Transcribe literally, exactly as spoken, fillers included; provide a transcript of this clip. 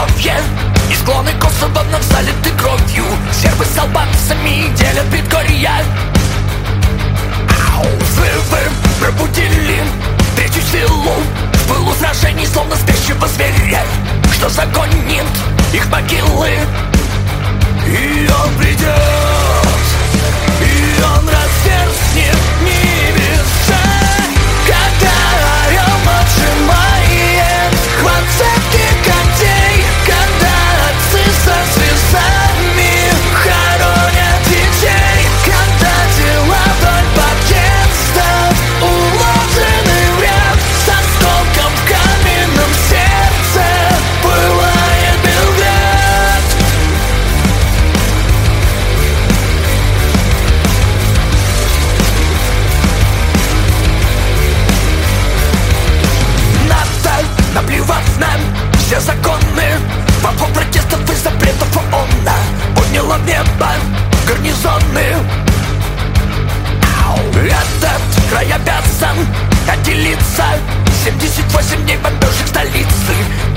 Приднестровье и склоны Косово вновь залиты кровью. Сербы с албанцами делят предгорья. Взрывы пробудили третью силу в пылу сражений, словно спящего зверя, что загонит их могилы. И он придет, и он разверзнет небеса, когда орел отжимает хват цепких когтей, когда отцы со слезами хоронят детей, когда тела вдоль подъездов уложены в ряд с осколком в каменном сердце пылает Белград. Надо наплевать на все законы, волков протестов и запретов ООН подняла в небо гарнизоны. Этот край обязан отделиться. Семьдесят восемь дней бомбежек столицы,